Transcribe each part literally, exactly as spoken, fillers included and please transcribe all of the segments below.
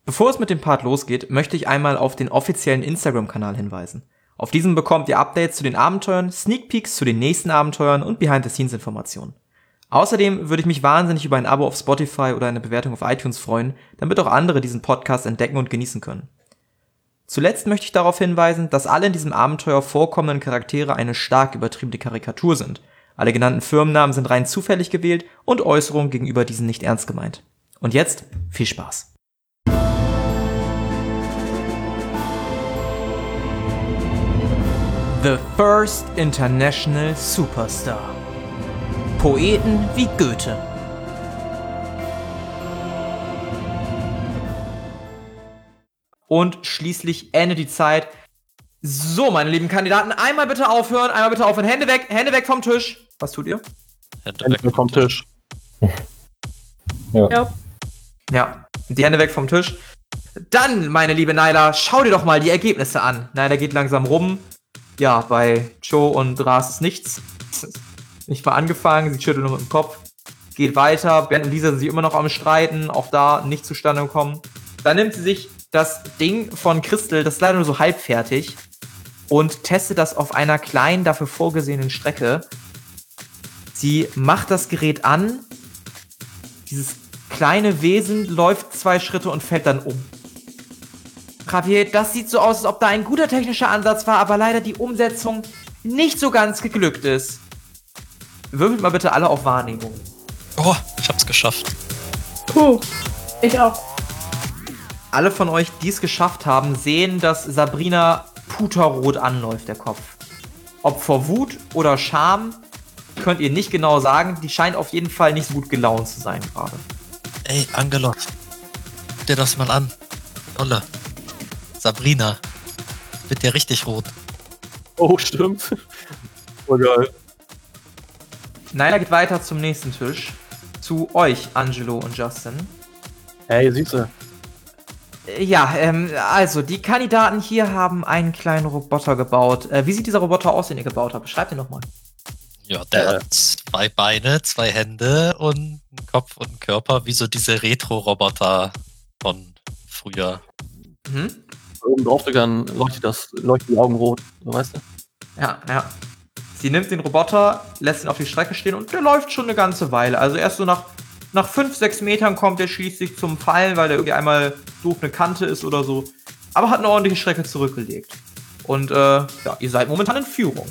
Bevor es mit dem Part losgeht, möchte ich einmal auf den offiziellen Instagram-Kanal hinweisen. Auf diesem bekommt ihr Updates zu den Abenteuern, Sneak Peeks zu den nächsten Abenteuern und Behind-the-Scenes-Informationen. Außerdem würde ich mich wahnsinnig über ein Abo auf Spotify oder eine Bewertung auf iTunes freuen, damit auch andere diesen Podcast entdecken und genießen können. Zuletzt möchte ich darauf hinweisen, dass alle in diesem Abenteuer vorkommenden Charaktere eine stark übertriebene Karikatur sind. Alle genannten Firmennamen sind rein zufällig gewählt und Äußerungen gegenüber diesen nicht ernst gemeint. Und jetzt viel Spaß. The First International Superstar. Poeten wie Goethe. Und schließlich endet die Zeit. So, meine lieben Kandidaten, einmal bitte aufhören, einmal bitte aufhören. Hände weg, Hände weg vom Tisch. Was tut ihr? Hände, Hände weg vom Tisch. ja. ja. Ja, die Hände weg vom Tisch. Dann, meine liebe Naila, schau dir doch mal die Ergebnisse an. Naila geht langsam rum. Ja, bei Joe und Ras ist nichts. Nicht mal angefangen, sie schüttelt nur mit dem Kopf. Geht weiter. Bernd und Lisa sind sich immer noch am Streiten. Auch da nicht zustande gekommen. Dann nimmt sie sich das Ding von Crystal, das ist leider nur so halbfertig, und testet das auf einer kleinen, dafür vorgesehenen Strecke. Sie macht das Gerät an. Dieses kleine Wesen läuft zwei Schritte und fällt dann um. Javier, das sieht so aus, als ob da ein guter technischer Ansatz war, aber leider die Umsetzung nicht so ganz geglückt ist. Würfelt mal bitte alle auf Wahrnehmung. Oh, ich hab's geschafft. Puh, ich auch. Alle von euch, die es geschafft haben, sehen, dass Sabrina puterrot anläuft, der Kopf. Ob vor Wut oder Scham, könnt ihr nicht genau sagen. Die scheint auf jeden Fall nicht so gut gelaunt zu sein gerade. Ey, Angelot, guck dir das mal an. Olle. Sabrina. Wird dir richtig rot. Oh, stimmt. Oh, geil. Naila geht weiter zum nächsten Tisch. Zu euch, Angelo und Justin. Hey, siehst du. Ja, ähm, also, die Kandidaten hier haben einen kleinen Roboter gebaut. Äh, wie sieht dieser Roboter aus, den ihr gebaut habt? Beschreibt ihn nochmal. Ja, der äh. hat zwei Beine, zwei Hände und einen Kopf und einen Körper, wie so diese Retro-Roboter von früher. Mhm. Oben drauf sogar leuchtet das, leuchten die Augen rot, so, weißt du? Ja, ja. Sie nimmt den Roboter, lässt ihn auf die Strecke stehen und der läuft schon eine ganze Weile. Also erst so nach, nach fünf, sechs Metern kommt er schließlich zum Fallen, weil er irgendwie einmal doof eine Kante ist oder so. Aber hat eine ordentliche Strecke zurückgelegt. Und äh, ja, ihr seid momentan in Führung.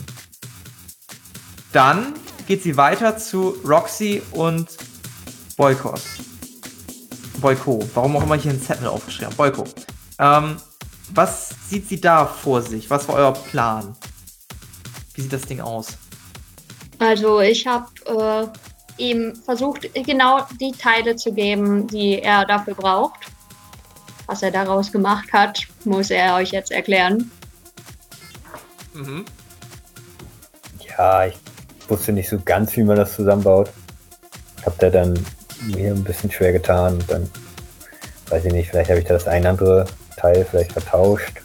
Dann geht sie weiter zu Roxy und Boykos. Boyko. Warum auch immer ich hier einen Zettel aufgeschrieben habe. Boyko. Ähm, was sieht sie da vor sich? Was war euer Plan? Wie sieht das Ding aus? Also ich habe äh, ihm versucht, genau die Teile zu geben, die er dafür braucht. Was er daraus gemacht hat, muss er euch jetzt erklären. Mhm. Ja, ich wusste nicht so ganz, wie man das zusammenbaut. Ich habe da dann mir ein bisschen schwer getan. Und dann, weiß ich nicht, vielleicht habe ich da das ein andere Teil vielleicht vertauscht.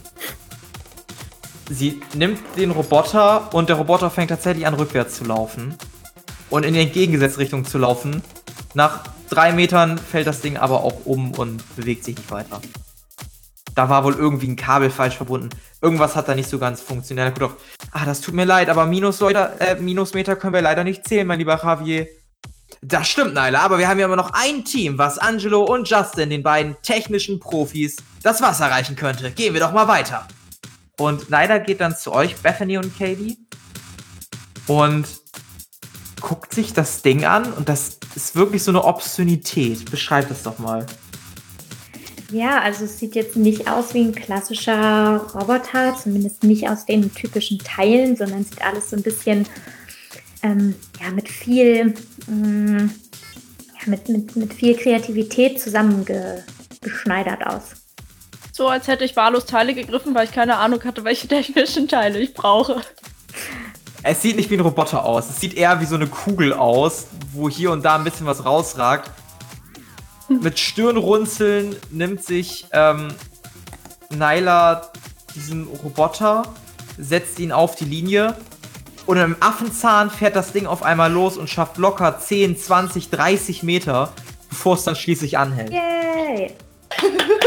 Sie nimmt den Roboter und der Roboter fängt tatsächlich an, rückwärts zu laufen. Und in die entgegengesetzte Richtung zu laufen. Nach drei Metern fällt das Ding aber auch um und bewegt sich nicht weiter. Da war wohl irgendwie ein Kabel falsch verbunden. Irgendwas hat da nicht so ganz funktioniert. Er guckt auf, ah, das tut mir leid, aber Minusmeter, äh, Minusmeter können wir leider nicht zählen, mein lieber Javier. Das stimmt, Naila, aber wir haben ja immer noch ein Team, was Angelo und Justin, den beiden technischen Profis, das Wasser reichen könnte. Gehen wir doch mal weiter. Und Naila geht dann zu euch, Bethany und Katie, und guckt sich das Ding an und das ist wirklich so eine Obszönität. Beschreibt das doch mal. Ja, also es sieht jetzt nicht aus wie ein klassischer Roboter, zumindest nicht aus den typischen Teilen, sondern sieht alles so ein bisschen ähm, ja, mit viel ähm, ja, mit, mit, mit viel Kreativität zusammengeschneidert aus. So, als hätte ich wahllos Teile gegriffen, weil ich keine Ahnung hatte, welche technischen Teile ich brauche. Es sieht nicht wie ein Roboter aus. Es sieht eher wie so eine Kugel aus, wo hier und da ein bisschen was rausragt. Mit Stirnrunzeln nimmt sich ähm, Naila diesen Roboter, setzt ihn auf die Linie und im Affenzahn fährt das Ding auf einmal los und schafft locker zehn, zwanzig, dreißig Meter, bevor es dann schließlich anhält. Yay!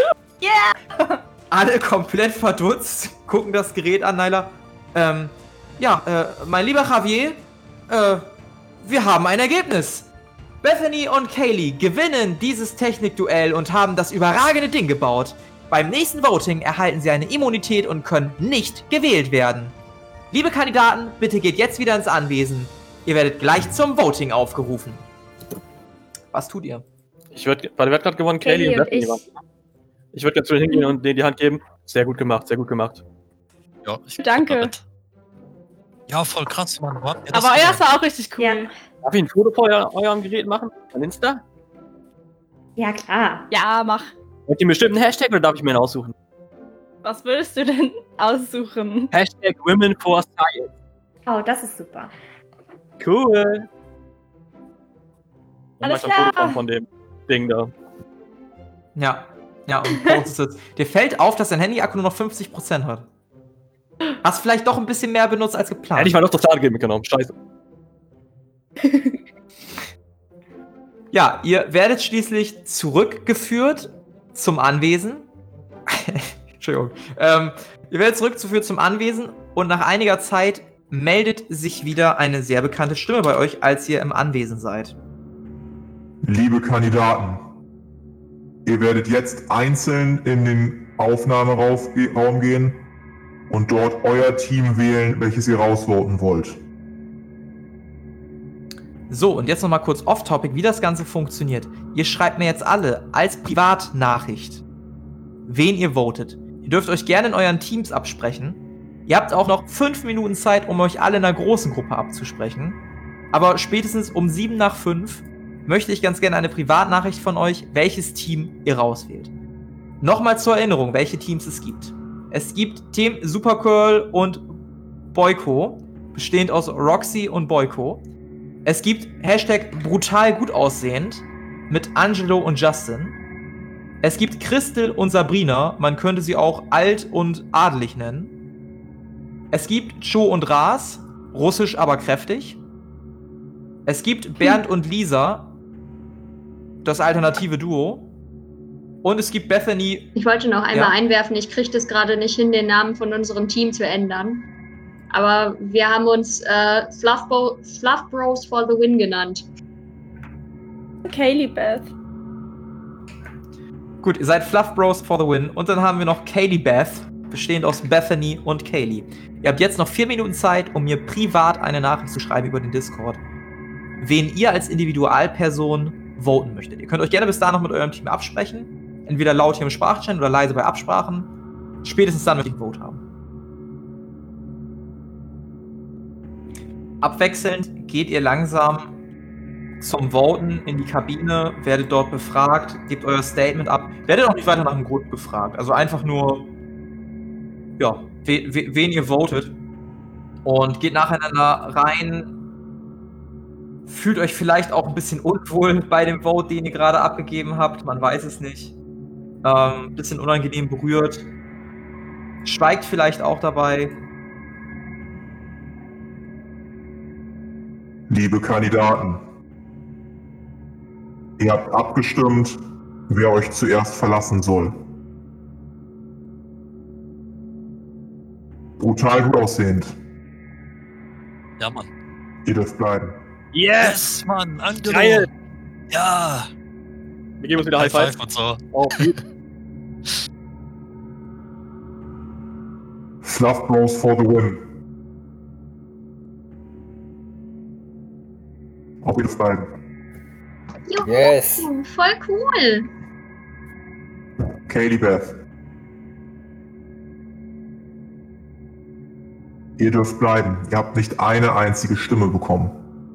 Yeah! Alle komplett verdutzt, gucken das Gerät an, Nyla. Ähm, ja, äh, mein lieber Javier, äh, wir haben ein Ergebnis. Bethany und Kaylee gewinnen dieses Technikduell und haben das überragende Ding gebaut. Beim nächsten Voting erhalten sie eine Immunität und können nicht gewählt werden. Liebe Kandidaten, bitte geht jetzt wieder ins Anwesen. Ihr werdet gleich zum Voting aufgerufen. Was tut ihr? Ich würde, weil wer hat gerade gewonnen? Kaylee und Bethany. ich. Ich würde jetzt hingehen und denen die Hand geben. Sehr gut gemacht, sehr gut gemacht. Ja, ich Danke. mit. Ja, voll krass, Mann. Wo habt ihr das Aber gemacht? er war auch richtig cool. Ja. Darf ich ein Foto vor euer, eurem Gerät machen? An Insta? Ja, klar. Ja, mach. Wollt ihr einen bestimmten Hashtag oder darf ich mir einen aussuchen? Was würdest du denn aussuchen? Hashtag Women for Science. Oh, das ist super. Cool. Und Alles mach ein Foto klar. von, von dem Ding da. Ja, ja, und postest es. Dir fällt auf, dass dein Handy-Akku nur noch fünfzig Prozent hat. Hast vielleicht doch ein bisschen mehr benutzt als geplant. Hätte ich mal noch das Ladegeld mitgenommen. Scheiße. Ja, ihr werdet schließlich zurückgeführt zum Anwesen. Entschuldigung. Ähm, ihr werdet zurückgeführt zum Anwesen und nach einiger Zeit meldet sich wieder eine sehr bekannte Stimme bei euch, als ihr im Anwesen seid. Liebe Kandidaten, ihr werdet jetzt einzeln in den Aufnahmeraum gehen und dort euer Team wählen, welches ihr rausvoten wollt. So, und jetzt nochmal kurz off-topic, wie das Ganze funktioniert. Ihr schreibt mir jetzt alle als Privatnachricht, wen ihr votet. Ihr dürft euch gerne in euren Teams absprechen. Ihr habt auch noch fünf Minuten Zeit, um euch alle in einer großen Gruppe abzusprechen. Aber spätestens um sieben nach fünf möchte ich ganz gerne eine Privatnachricht von euch, welches Team ihr rauswählt. Nochmal zur Erinnerung, welche Teams es gibt. Es gibt Team Supergirl und Boyko, bestehend aus Roxy und Boyko. Es gibt Hashtag brutal gut aussehend mit Angelo und Justin. Es gibt Christel und Sabrina, man könnte sie auch alt und adelig nennen. Es gibt Cho und Ras, russisch aber kräftig. Es gibt Bernd und Lisa, das alternative Duo. Und es gibt Bethany. Ich wollte noch einmal Ja. einwerfen, ich kriege das gerade nicht hin, den Namen von unserem Team zu ändern. Aber wir haben uns äh, Fluff, Bo- Fluff Bros for the Win genannt. Kaylee Beth. Gut, ihr seid Fluff Bros for the Win. Und dann haben wir noch Kaylee Beth, bestehend aus Bethany und Kaylee. Ihr habt jetzt noch vier Minuten Zeit, um mir privat eine Nachricht zu schreiben über den Discord, wen ihr als Individualperson voten möchtet. Ihr könnt euch gerne bis dahin noch mit eurem Team absprechen. Entweder laut hier im Sprachchannel oder leise bei Absprachen. Spätestens dann möchte ich ein Vote haben. Abwechselnd geht ihr langsam zum Voten in die Kabine, werdet dort befragt, gebt euer Statement ab, werdet auch nicht weiter nach dem Grund befragt. Also einfach nur, ja, we, we, wen ihr votet und geht nacheinander rein. Fühlt euch vielleicht auch ein bisschen unwohl bei dem Vote, den ihr gerade abgegeben habt, man weiß es nicht. Ähm, bisschen unangenehm berührt. Schweigt vielleicht auch dabei. Liebe Kandidaten, ihr habt abgestimmt, wer euch zuerst verlassen soll. Brutal gut aussehend. Ja, Mann. Ihr dürft bleiben. Yes! Mann, Angelo. Geil! Ja. Wir geben uns wieder High High Five. Five und so. Oh, gut. Fluff Bros for the win. Auch ihr dürft bleiben. Juhu, Yes. voll cool. Kaylee Beth. Ihr dürft bleiben. Ihr habt nicht eine einzige Stimme bekommen.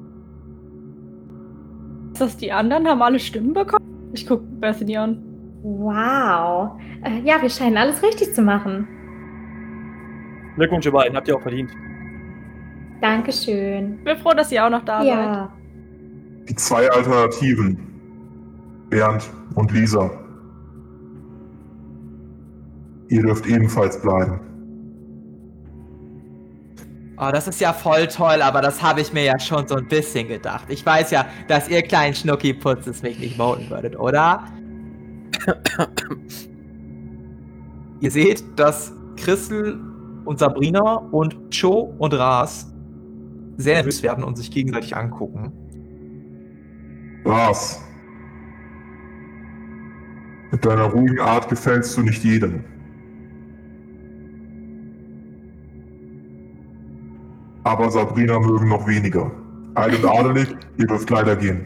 Ist das die anderen? Haben alle Stimmen bekommen? Ich guck Bethany an. Wow. Äh, ja, wir scheinen alles richtig zu machen. Glückwunsch, ihr beiden. Habt ihr auch verdient. Dankeschön. Ich bin froh, dass ihr auch noch da seid. Ja. Die zwei Alternativen, Bernd und Lisa. Ihr dürft ebenfalls bleiben. Oh, das ist ja voll toll, aber das habe ich mir ja schon so ein bisschen gedacht. Ich weiß ja, dass ihr kleinen Schnuckiputzes mich nicht voten würdet, oder? Ihr seht, dass Crystal und Sabrina und Cho und Ras sehr nervös werden und sich gegenseitig angucken. Ras. Mit deiner ruhigen Art gefällst du nicht jedem. Aber Sabrina mögen noch weniger. Alt und adelig, ihr dürft leider gehen.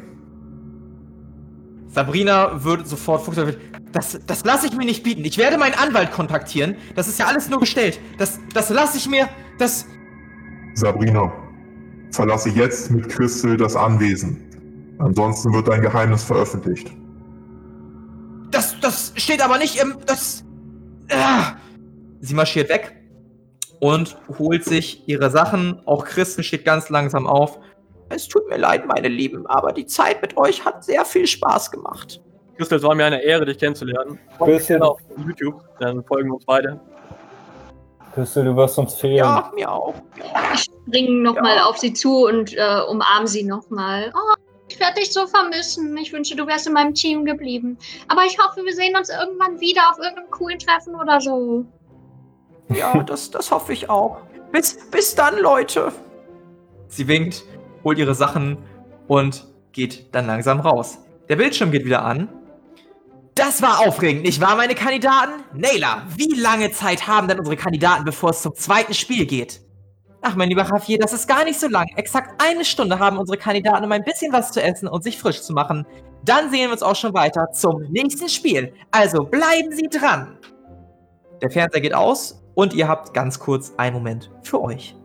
Sabrina würde sofort fokussieren. Das, das lasse ich mir nicht bieten. Ich werde meinen Anwalt kontaktieren. Das ist ja alles nur gestellt. Das, das lasse ich mir. Das. Sabrina, verlasse jetzt mit Crystal das Anwesen. Ansonsten wird dein Geheimnis veröffentlicht. Das, das steht aber nicht im. Das. Ah. Sie marschiert weg und holt sich ihre Sachen. Auch Crystal steht ganz langsam auf. Es tut mir leid, meine Lieben, aber die Zeit mit euch hat sehr viel Spaß gemacht. Crystal, es war mir eine Ehre, dich kennenzulernen. Crystal, Auf YouTube, dann folgen wir uns beide. Crystal, du wirst uns fehlen. Ja, mir auch. Ich springe nochmal Ja. auf sie zu und äh, umarme sie nochmal. Oh, ich werde dich so vermissen. Ich wünsche, du wärst in meinem Team geblieben. Aber ich hoffe, wir sehen uns irgendwann wieder auf irgendeinem coolen Treffen oder so. Ja, das, das hoffe ich auch. Bis, bis dann, Leute. Sie winkt, holt ihre Sachen und geht dann langsam raus. Der Bildschirm geht wieder an. Das war aufregend, nicht wahr, meine Kandidaten? Nayla, wie lange Zeit haben denn unsere Kandidaten, bevor es zum zweiten Spiel geht? Ach, mein lieber Javier, das ist gar nicht so lang. Exakt eine Stunde haben unsere Kandidaten, um ein bisschen was zu essen und sich frisch zu machen. Dann sehen wir uns auch schon weiter zum nächsten Spiel. Also bleiben Sie dran. Der Fernseher geht aus und ihr habt ganz kurz einen Moment für euch.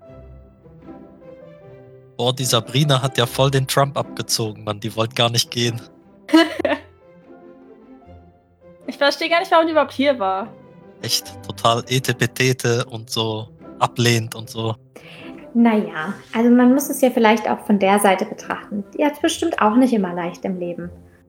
Boah, die Sabrina hat ja voll den Trump abgezogen, Mann. Die wollte gar nicht gehen. Ich verstehe gar nicht, warum die überhaupt hier war. Echt total etepetete und so ablehnt und so. Naja, also man muss es ja vielleicht auch von der Seite betrachten. Die hat es bestimmt auch nicht immer leicht im Leben.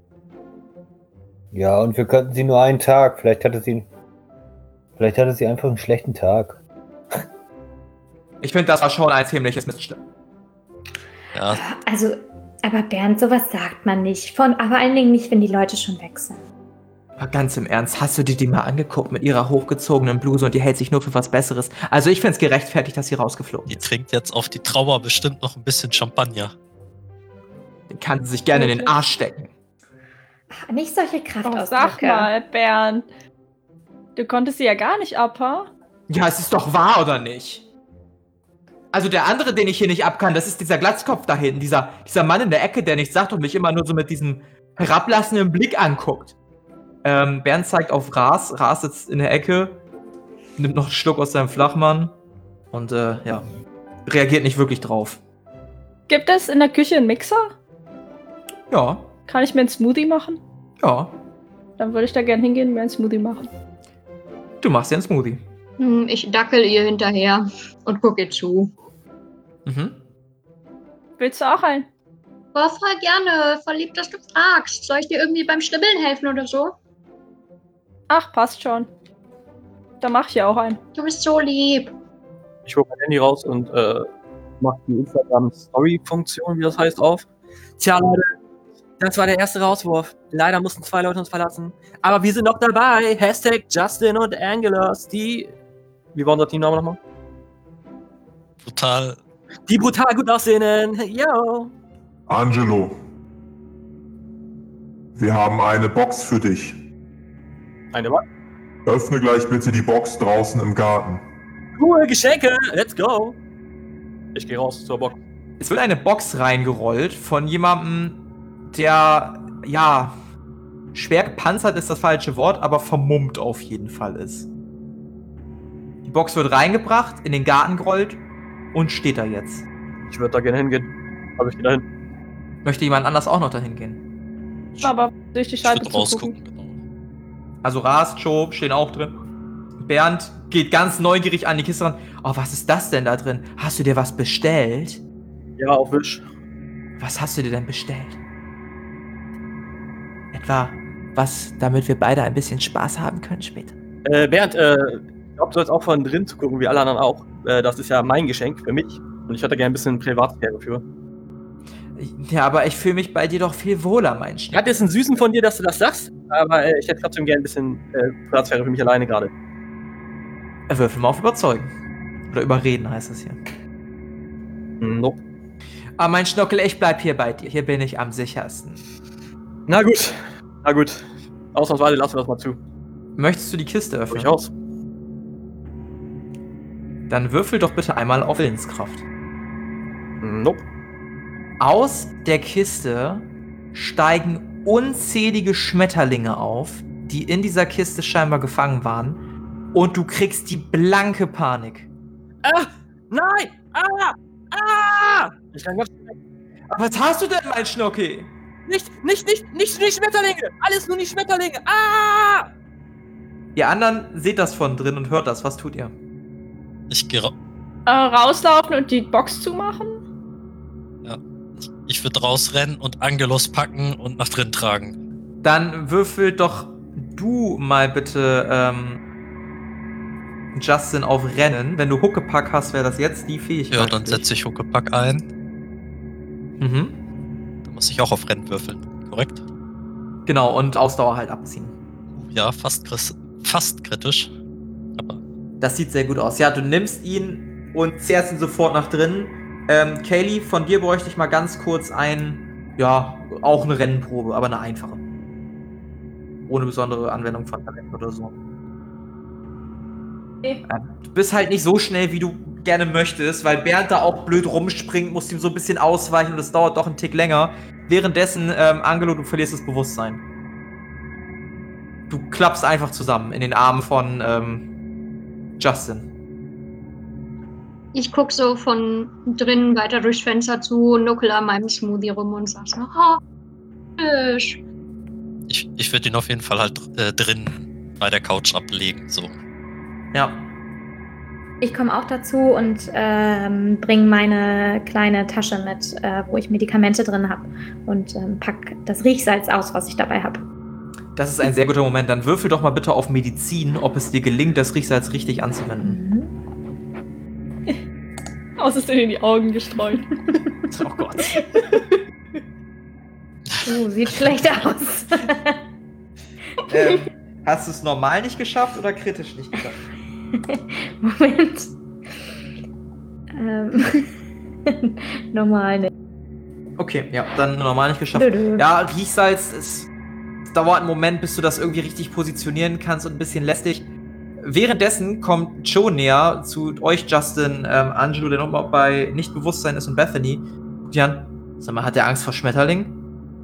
Ja, und wir könnten sie nur einen Tag. Vielleicht hatte sie. Vielleicht hatte sie einfach einen schlechten Tag. Ich finde, das war schon ein ziemliches Missstück. Ja, Also, aber Bernd, sowas sagt man nicht. Von, aber vor allen Dingen nicht, wenn die Leute schon weg sind. Aber ganz im Ernst, hast du dir die mal angeguckt mit ihrer hochgezogenen Bluse und die hält sich nur für was Besseres? Also ich finde es gerechtfertigt, dass sie rausgeflogen die ist. trinkt jetzt auf die Trauer bestimmt noch ein bisschen Champagner. Den kann sie sich gerne in den Arsch stecken. Ach, nicht solche Oh, Kraftausdrücke. sag mal, Bernd. Du konntest sie ja gar nicht abhauen. Ja, es ist doch wahr, oder nicht? Also der andere, den ich hier nicht abkann, das ist dieser Glatzkopf da hinten. Dieser, dieser Mann in der Ecke, der nichts sagt und mich immer nur so mit diesem herablassenden Blick anguckt. Ähm, Bernd zeigt auf Ras. Ras sitzt in der Ecke, nimmt noch einen Schluck aus seinem Flachmann und äh, ja, reagiert nicht wirklich drauf. Gibt es in der Küche einen Mixer? Ja, Kann ich mir einen Smoothie machen? ja, Dann würde ich da gerne hingehen und mir einen Smoothie machen. du machst dir einen Smoothie. Hm, ich dackel ihr hinterher und gucke ihr zu. Mhm. Willst du auch einen? Oh, voll gerne. Voll lieb, dass du fragst. Soll ich dir irgendwie beim Schnibbeln helfen oder so? Ach, passt schon. Dann mach ich ja auch einen. Du bist so lieb. Ich hole mein Handy raus und äh, mache die Instagram-Story-Funktion, wie das heißt, auf. Tja, Leute, das war der erste Rauswurf. Leider mussten zwei Leute uns verlassen. Aber wir sind noch dabei. Hashtag Justin und Angelus. Die. Wie war unser Teamname nochmal? Total. Die brutal gut aussehenden. Yo. Angelo, wir haben eine Box für dich. Eine was? Öffne gleich bitte die Box draußen im Garten. Cool, Geschenke. Let's go. Ich gehe raus zur Box. Es wird eine Box reingerollt von jemandem, der, ja, schwer gepanzert ist das falsche Wort, aber vermummt auf jeden Fall ist. Die Box wird reingebracht, in den Garten gerollt und steht da jetzt. Ich würde da gerne hingehen. Also ich gehe da hin. Möchte jemand anders auch noch dahin gehen? Aber durch die Ich Scheibe würde zu rausgucken, gucken. genau. Also Ras, Cho stehen auch drin. Bernd geht ganz neugierig an die Kiste ran. Oh, was ist das denn da drin? Hast du dir was bestellt? Ja, auf Wisch. Was hast du dir denn bestellt? Etwa was, damit wir beide ein bisschen Spaß haben können später? Äh, Bernd, äh, ich glaube, du sollst auch von drin zu gucken, wie alle anderen auch. Äh, das ist ja mein Geschenk für mich. Und ich hätte gerne ein bisschen Privatsphäre für. Ja, aber ich fühle mich bei dir doch viel wohler, mein Schnitt. Ja, das ist ein Süßen von dir, dass du das sagst. Aber äh, ich hätte trotzdem gerne ein bisschen äh, Privatsphäre für mich alleine gerade. Würfel mal auf Überzeugen. Oder Überreden heißt es hier. Nope. Aber mein Schnockel, ich bleib hier bei dir. Hier bin ich am sichersten. Na gut. Na gut. Ausnahmsweise lassen wir das mal zu. Möchtest du die Kiste öffnen? Durchaus. Dann würfel doch bitte einmal auf Willenskraft. Nope. Aus der Kiste steigen unzählige Schmetterlinge auf, die in dieser Kiste scheinbar gefangen waren. Und du kriegst die blanke Panik. Ah! Nein! Ah! Ah! Ich kann ganz Aber was hast du denn, mein Schnocki? Nicht, nicht, nicht, nicht die Schmetterlinge! Alles nur die Schmetterlinge! Ah! Ihr anderen seht das von drin und hört das. Was tut ihr? Ich gehe ra Äh, rauslaufen und die Box zumachen? ich würde rausrennen und Angelos packen und nach drin tragen. Dann würfel doch du mal bitte ähm, Justin auf Rennen. Wenn du Huckepack hast, wäre das jetzt die Fähigkeit. Ja, dann setze ich Huckepack ein. Mhm. Dann muss ich auch auf Rennen würfeln, korrekt? Genau, und Ausdauer halt abziehen. Ja, fast, kris- fast kritisch. Aber Das sieht sehr gut aus. Ja, du nimmst ihn und zerrst ihn sofort nach drinnen. Ähm, Kaylee, von dir bräuchte ich mal ganz kurz ein, ja, auch eine Rennprobe, aber eine einfache. Ohne besondere Anwendung von Talent oder so. Okay. Ja, du bist halt nicht so schnell, wie du gerne möchtest, weil Bernd da auch blöd rumspringt, musst ihm so ein bisschen ausweichen und es dauert doch einen Tick länger. Währenddessen, ähm, Angelo, du verlierst das Bewusstsein. Du klappst einfach zusammen in den Armen von ähm, Justin. Ich guck so von drinnen weiter durchs Fenster zu, nuckel an meinem Smoothie rum und sag so, ha, Fisch. ich, ich würde ihn auf jeden Fall halt äh, drin bei der Couch ablegen, so. Ja. Ich komme auch dazu und ähm, bringe meine kleine Tasche mit, äh, wo ich Medikamente drin habe und ähm, pack das Riechsalz aus, was ich dabei habe. Das ist ein sehr guter Moment. Dann würfel doch mal bitte auf Medizin, ob es dir gelingt, das Riechsalz richtig anzuwenden. Mhm. Aus ist in die Augen gestreut. Oh Gott. Oh, sieht schlecht aus. ähm, hast du es normal nicht geschafft oder kritisch nicht geschafft? Moment. Ähm. Normal nicht. Okay, ja, dann normal nicht geschafft. Dö, dö. Ja, Riechsalz, es, es dauert einen Moment, bis du das irgendwie richtig positionieren kannst und ein bisschen lästig. Währenddessen kommt Joe näher zu euch, Justin, ähm, Angelo, der nochmal bei Nichtbewusstsein ist, und Bethany. Jan, sag mal, hat der Angst vor Schmetterlingen?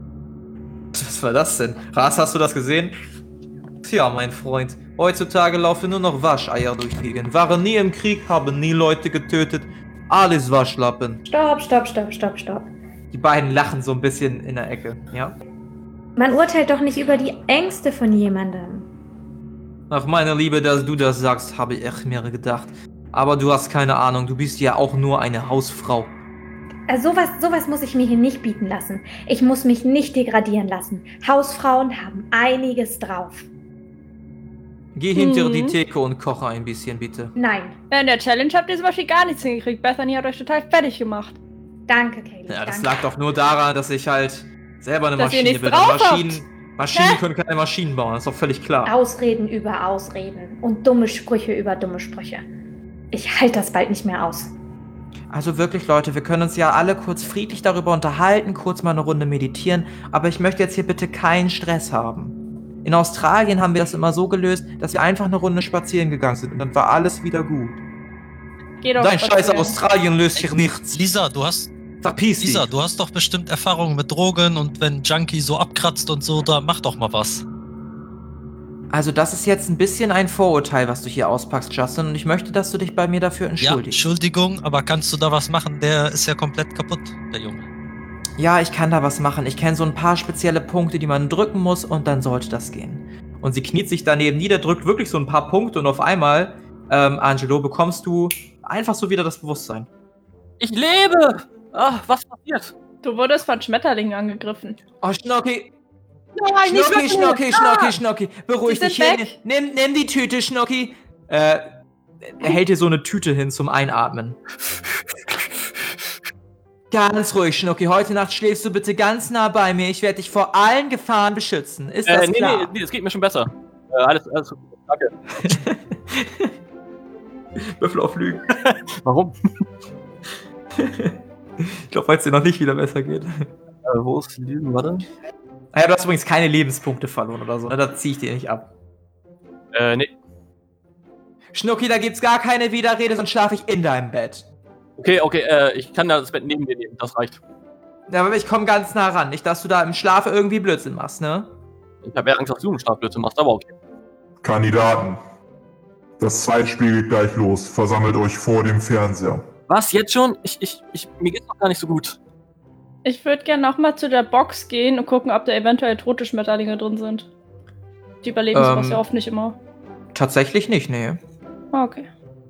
Was war das denn? Ras, hast du das gesehen? Tja, mein Freund, heutzutage laufen nur noch Wascheier durch die Gegend. Waren nie im Krieg, haben nie Leute getötet. Alles Waschlappen. Stopp, stopp, stopp, stopp, stopp. Die beiden lachen so ein bisschen in der Ecke, ja? Man urteilt doch nicht über die Ängste von jemandem. Ach, meine Liebe, dass du das sagst, habe ich mir gedacht. Aber du hast keine Ahnung, du bist ja auch nur eine Hausfrau. Also sowas, sowas muss ich mir hier nicht bieten lassen. Ich muss mich nicht degradieren lassen. Hausfrauen haben einiges drauf. Geh hinter Mhm. die Theke und koche ein bisschen, bitte. Nein. Ja, in der Challenge habt ihr zum Beispiel gar nichts hingekriegt. Bethany hat euch total fertig gemacht. Danke, Kaylee. Ja, das danke. lag doch nur daran, dass ich halt selber eine Dass ihr Maschine nichts bin. drauf Maschinen, habt. Maschinen Hä? können keine Maschinen bauen, das ist doch völlig klar. Ausreden über Ausreden und dumme Sprüche über dumme Sprüche. Ich halte das bald nicht mehr aus. Also wirklich, Leute, wir können uns ja alle kurz friedlich darüber unterhalten, kurz mal eine Runde meditieren, aber ich möchte jetzt hier bitte keinen Stress haben. In Australien haben wir das immer so gelöst, dass wir einfach eine Runde spazieren gegangen sind und dann war alles wieder gut. Geh doch Dein scheiß spazieren. Australien löst hier nichts. Lisa, du hast, Verpiss dich. Lisa, du hast doch bestimmt Erfahrungen mit Drogen und wenn Junkie so abkratzt und so, da mach doch mal was. Also das ist jetzt ein bisschen ein Vorurteil, was du hier auspackst, Justin, und ich möchte, dass du dich bei mir dafür Ja, entschuldigst. Entschuldigung, aber kannst du da was machen? Der ist ja komplett kaputt, der Junge. Ja, ich kann da was machen. Ich kenne so ein paar spezielle Punkte, die man drücken muss und dann sollte das gehen. Und sie kniet sich daneben nieder, drückt wirklich so ein paar Punkte und auf einmal, ähm, Angelo, bekommst du einfach so wieder das Bewusstsein. Ich lebe! Ach, was passiert? Du wurdest von Schmetterlingen angegriffen. Oh, Schnocki! Nein, nicht Schnocki, wirklich! Schnocki, Schnocki, Schnocki! Beruhig Sie dich sind hier. weg. Nimm, nimm die Tüte, Schnocki! Äh, er hält dir so eine Tüte hin zum Einatmen. Ganz ruhig, Schnocki. Heute Nacht schläfst du bitte ganz nah bei mir. Ich werde dich vor allen Gefahren beschützen. Ist das Äh, nee, klar? nee, nee, es geht mir schon besser. Äh, alles, alles, danke. Würfel auf Lügen. Warum? Ich glaube, weil es dir noch nicht wieder besser geht. Äh, wo ist Lügen? Warte. Ah ja, du hast übrigens keine Lebenspunkte verloren oder so, ne? Da zieh ich dir nicht ab. Äh, nee. Schnucki, da gibt's gar keine Widerrede, sonst schlafe ich in deinem Bett. Okay, okay, äh, ich kann da das Bett neben dir nehmen, das reicht. Ja, aber ich komme ganz nah ran. Nicht, dass du da im Schlaf irgendwie Blödsinn machst, ne? Ich habe eher Angst, dass du einen Schlafblödsinn machst, aber okay. Kandidaten. Das Zeitspiel geht gleich los. Versammelt euch vor dem Fernseher. Was, jetzt schon? Ich, ich, ich, mir geht's noch gar nicht so gut. Ich würde gerne nochmal zu der Box gehen und gucken, ob da eventuell tote Schmetterlinge drin sind. Die überleben sowas Ähm. ja oft nicht immer. Tatsächlich nicht, nee. Ah, okay.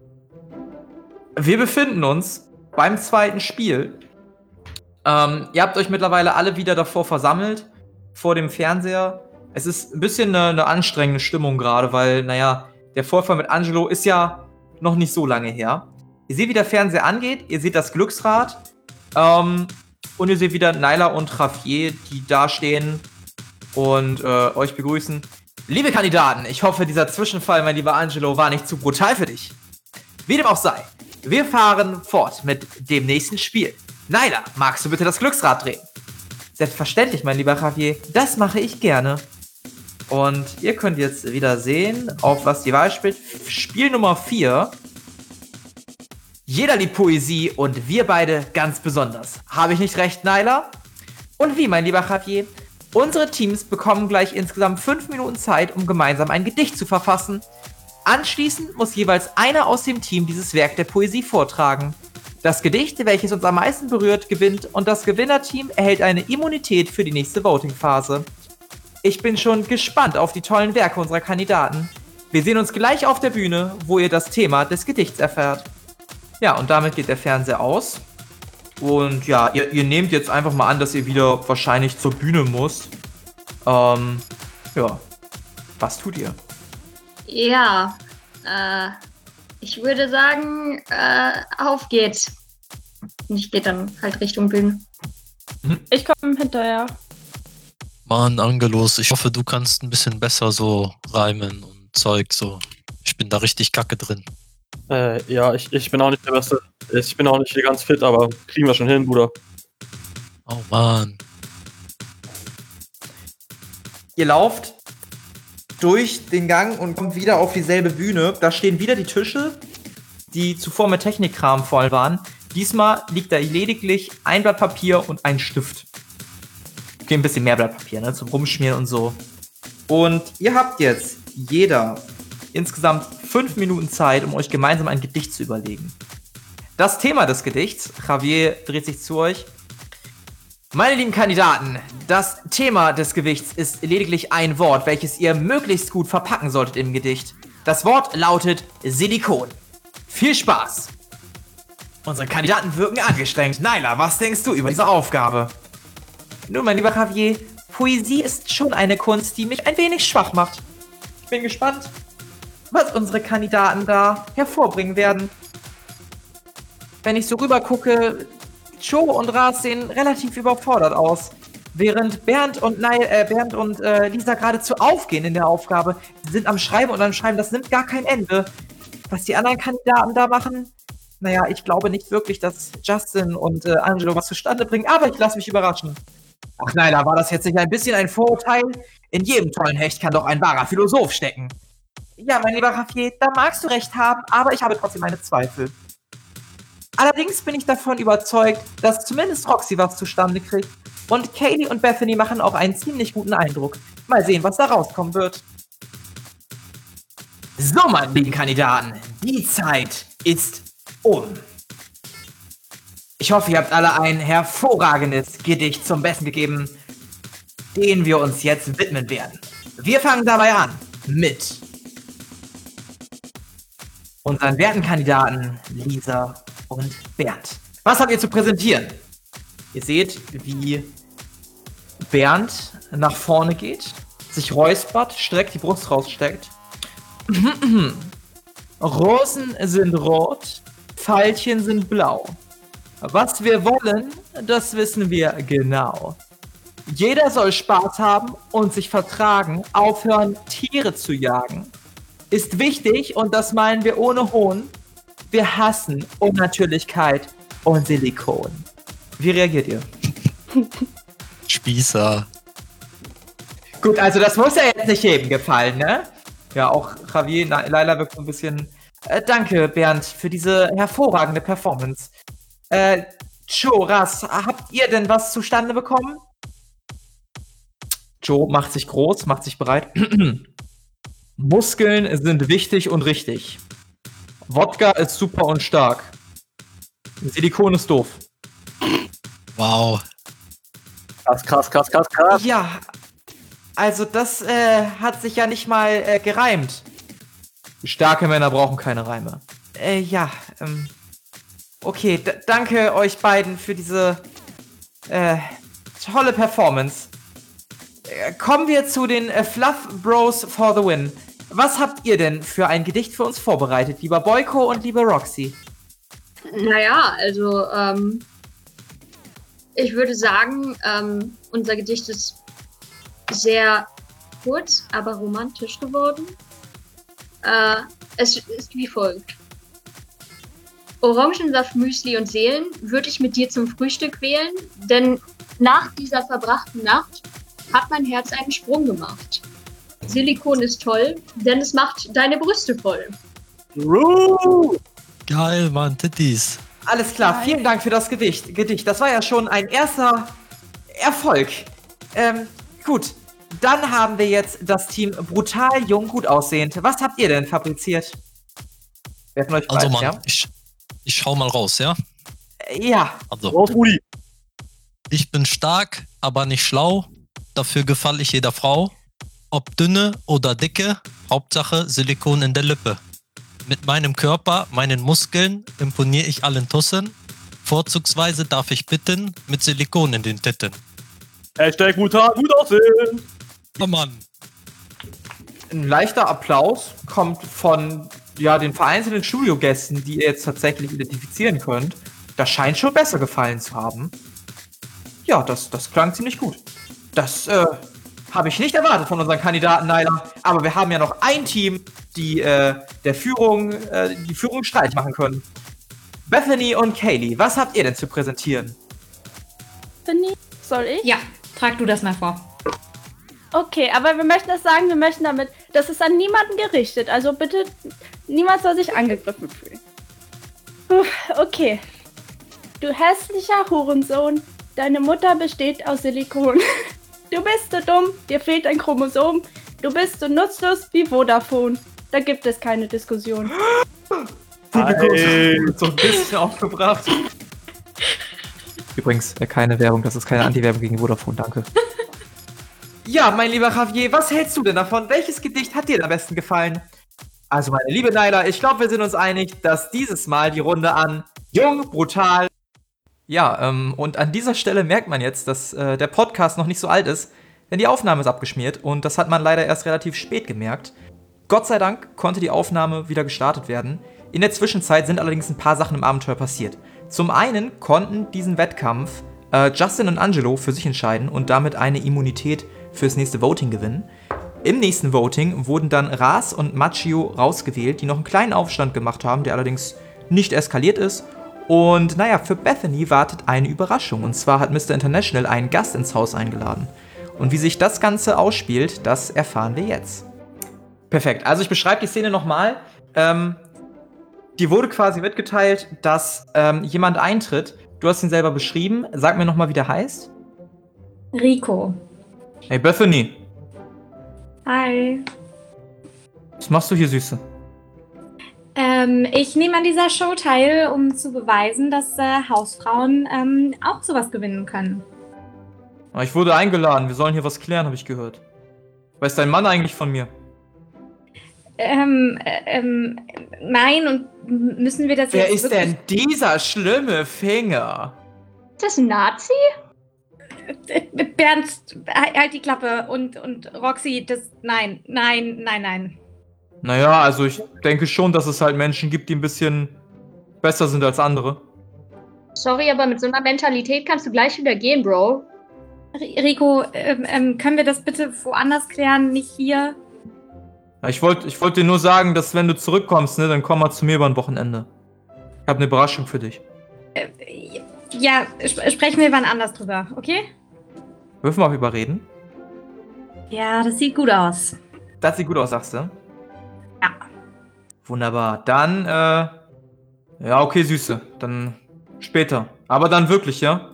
Wir befinden uns beim zweiten Spiel. Ähm, ihr habt euch mittlerweile alle wieder davor versammelt, vor dem Fernseher. Es ist ein bisschen eine, eine anstrengende Stimmung gerade, weil, naja, der Vorfall mit Angelo ist ja noch nicht so lange her. Ihr seht, wie der Fernseher angeht, ihr seht das Glücksrad ähm, und ihr seht wieder Nyla und Javier, die da stehen und äh, euch begrüßen. Liebe Kandidaten, ich hoffe, dieser Zwischenfall, mein lieber Angelo, war nicht zu brutal für dich. Wie dem auch sei, wir fahren fort mit dem nächsten Spiel. Nyla, magst du bitte das Glücksrad drehen? Selbstverständlich, mein lieber Javier, das mache ich gerne. Und ihr könnt jetzt wieder sehen, auf was die Wahl spielt. Spiel Nummer vier. Jeder liebt Poesie und wir beide ganz besonders. Habe ich nicht recht, Nyla? Und wie, mein lieber Javier? Unsere Teams bekommen gleich insgesamt fünf Minuten Zeit, um gemeinsam ein Gedicht zu verfassen. Anschließend muss jeweils einer aus dem Team dieses Werk der Poesie vortragen. Das Gedicht, welches uns am meisten berührt, gewinnt und das Gewinnerteam erhält eine Immunität für die nächste Voting-Phase. Ich bin schon gespannt auf die tollen Werke unserer Kandidaten. Wir sehen uns gleich auf der Bühne, wo ihr das Thema des Gedichts erfährt. Ja, und damit geht der Fernseher aus. Und ja, ihr, ihr nehmt jetzt einfach mal an, dass ihr wieder wahrscheinlich zur Bühne müsst. Ähm, ja. Was tut ihr? Ja, äh, ich würde sagen, äh, auf geht's. Und ich gehe dann halt Richtung Bühne. Ich komme hinterher. Mann, Angelos, ich hoffe, du kannst ein bisschen besser so reimen und Zeug so. Ich bin da richtig kacke drin. Äh, ja, ich, ich bin auch nicht der Beste. Ich bin auch nicht hier ganz fit, aber kriegen wir schon hin, Bruder. Oh Mann. Ihr lauft durch den Gang und kommt wieder auf dieselbe Bühne. Da stehen wieder die Tische, die zuvor mit Technikkram voll waren. Diesmal liegt da lediglich ein Blatt Papier und ein Stift. Okay, ein bisschen mehr Blatt Papier, ne, zum Rumschmieren und so. Und ihr habt jetzt jeder insgesamt fünf Minuten Zeit, um euch gemeinsam ein Gedicht zu überlegen. Das Thema des Gedichts, Javier dreht sich zu euch. Meine lieben Kandidaten, das Thema des Gedichts ist lediglich ein Wort, welches ihr möglichst gut verpacken solltet im Gedicht. Das Wort lautet Silikon. Viel Spaß! Unsere Kandidaten wirken angestrengt. Nyla, was denkst du über diese Aufgabe? Nun, mein lieber Javier, Poesie ist schon eine Kunst, die mich ein wenig schwach macht. Ich bin gespannt, was unsere Kandidaten da hervorbringen werden. Wenn ich so rüber gucke, Joe und Ras sehen relativ überfordert aus. Während Bernd und, Nile, äh, Bernd und äh, Lisa geradezu aufgehen in der Aufgabe. Sie sind am Schreiben und am Schreiben, das nimmt gar kein Ende. Was die anderen Kandidaten da machen, naja, ich glaube nicht wirklich, dass Justin und äh, Angelo was zustande bringen, aber ich lasse mich überraschen. Ach nein, da war das jetzt nicht ein bisschen ein Vorurteil? In jedem tollen Hecht kann doch ein wahrer Philosoph stecken. Ja, mein lieber Javier, da magst du recht haben, aber ich habe trotzdem meine Zweifel. Allerdings bin ich davon überzeugt, dass zumindest Roxy was zustande kriegt. Und Kaylee und Bethany machen auch einen ziemlich guten Eindruck. Mal sehen, was da rauskommen wird. So, meine lieben Kandidaten, die Zeit ist um. Ich hoffe, ihr habt alle ein hervorragendes Gedicht zum Besten gegeben, dem wir uns jetzt widmen werden. Wir fangen dabei an mit unseren werten Kandidaten Lisa und Bernd. Was habt ihr zu präsentieren? Ihr seht, wie Bernd nach vorne geht, sich räuspert, streckt, die Brust raussteckt. Rosen sind rot, Veilchen sind blau. Was wir wollen, das wissen wir genau. Jeder soll Spaß haben und sich vertragen, aufhören, Tiere zu jagen. Ist wichtig, und das meinen wir ohne Hohn, Wir hassen Unnatürlichkeit und Silikon. Wie reagiert ihr? Spießer. Gut, also das muss ja jetzt nicht jedem gefallen, ne? Ja, auch Javier, Na- Laila wirkt so ein bisschen... Äh, danke, Bernd, für diese hervorragende Performance. Äh, Joe, Ras, habt ihr denn was zustande bekommen? Joe macht sich groß, macht sich bereit. Muskeln sind wichtig und richtig. Wodka ist super und stark. Silikon ist doof. Wow. Krass, krass, krass, krass, krass. Ja, also das äh, hat sich ja nicht mal äh, gereimt. Starke Männer brauchen keine Reime. Äh, ja, ähm. Okay, d- danke euch beiden für diese äh, tolle Performance. Äh, kommen wir zu den äh, Fluff Bros for the Win. Was habt ihr denn für ein Gedicht für uns vorbereitet, lieber Boyko und liebe Roxy? Naja, also, ähm, ich würde sagen, ähm, unser Gedicht ist sehr kurz, aber romantisch geworden. Äh, es ist wie folgt. Orangensaft, Müsli und Seelen würde ich mit dir zum Frühstück wählen, denn nach dieser verbrachten Nacht hat mein Herz einen Sprung gemacht. Silikon ist toll, denn es macht deine Brüste voll. Ruh! Geil, Mann, Titties. Alles klar, vielen Dank für das Gedicht. Gedicht. Das war ja schon ein erster Erfolg. Ähm, gut. Dann haben wir jetzt das Team Brutal Jung Gut Aussehend. Was habt ihr denn fabriziert? Wer von euch Also, weiß, Mann, ja? ich, ich schau mal raus, ja? Äh, Ja, Also, Raus, Rudi. ich bin stark, aber nicht schlau. Dafür gefalle ich jeder Frau. Ob dünne oder dicke, Hauptsache Silikon in der Lippe. Mit meinem Körper, meinen Muskeln imponiere ich allen Tussen. Vorzugsweise darf ich bitten, mit Silikon in den Titten. Hashtag brutal gut aussehen. Oh Mann. ein leichter Applaus kommt von ja, den vereinzelten Studiogästen, die ihr jetzt tatsächlich identifizieren könnt. Das scheint schon besser gefallen zu haben. Ja, das, das klang ziemlich gut. Das äh, habe ich nicht erwartet von unseren Kandidaten, Naila. Aber wir haben ja noch ein Team, die äh, der Führung, äh, die Führung Streit machen können. Bethany und Kaylee, was habt ihr denn zu präsentieren? Bethany, soll ich? Ja, trag du das mal vor. Okay, aber wir möchten das sagen, wir möchten damit, das ist an niemanden gerichtet. Also bitte, niemand soll sich angegriffen fühlen. Puh, okay. Du hässlicher Hurensohn, deine Mutter besteht aus Silikon. Du bist so dumm, dir fehlt ein Chromosom. Du bist so nutzlos wie Vodafone. Da gibt es keine Diskussion. Hey. So ein bisschen aufgebracht. Übrigens, äh, keine Werbung, das ist keine Anti-Werbung gegen Vodafone, danke. Ja, mein lieber Javier, was hältst du denn davon? Welches Gedicht hat dir am besten gefallen? Also, meine liebe Naila, ich glaube, wir sind uns einig, dass dieses Mal die Runde an Jung, Brutal. Ja, ähm, und an dieser Stelle merkt man jetzt, dass äh, der Podcast noch nicht so alt ist, denn die Aufnahme ist abgeschmiert und das hat man leider erst relativ spät gemerkt. Gott sei Dank konnte die Aufnahme wieder gestartet werden. In der Zwischenzeit sind allerdings ein paar Sachen im Abenteuer passiert. Zum einen konnten diesen Wettkampf äh, Justin und Angelo für sich entscheiden und damit eine Immunität fürs nächste Voting gewinnen. Im nächsten Voting wurden dann Ras und Machio rausgewählt, die noch einen kleinen Aufstand gemacht haben, der allerdings nicht eskaliert ist. Und naja, für Bethany wartet eine Überraschung. Und zwar hat Mister International einen Gast ins Haus eingeladen. Und wie sich das Ganze ausspielt, das erfahren wir jetzt. Perfekt, also ich beschreibe die Szene nochmal. Ähm, dir wurde quasi mitgeteilt, dass ähm, jemand eintritt. Du hast ihn selber beschrieben. Sag mir nochmal, wie der heißt. Rico. Hey Bethany, Hi. was machst du hier, Süße? Ähm, ich nehme an dieser Show teil, um zu beweisen, dass äh, Hausfrauen ähm, auch sowas gewinnen können. Ich wurde eingeladen, wir sollen hier was klären, habe ich gehört. Weiß dein Mann eigentlich von mir? Ähm, äh, ähm, nein, und m- müssen wir das Wer jetzt ist denn dieser schlimme Finger? Ist das ein Nazi? Äh, Bernd, halt die Klappe und, und Roxy, das, nein, nein, nein, nein. Naja, also ich denke schon, dass es halt Menschen gibt, die ein bisschen besser sind als andere. Sorry, aber mit so einer Mentalität kannst du gleich wieder gehen, Bro. R- Rico, ähm, ähm, können wir das bitte woanders klären, nicht hier? Ja, ich wollte ich wollt dir nur sagen, dass wenn du zurückkommst, ne, dann komm mal zu mir über ein Wochenende. Ich habe eine Überraschung für dich. Äh, ja, sp sprechen wir wann anders drüber, okay? Dürfen wir auch überreden? Ja, das sieht gut aus. Das sieht gut aus, sagst du? Ja. Wunderbar. Dann, äh, ja, okay, Süße. Dann später. Aber dann wirklich, ja?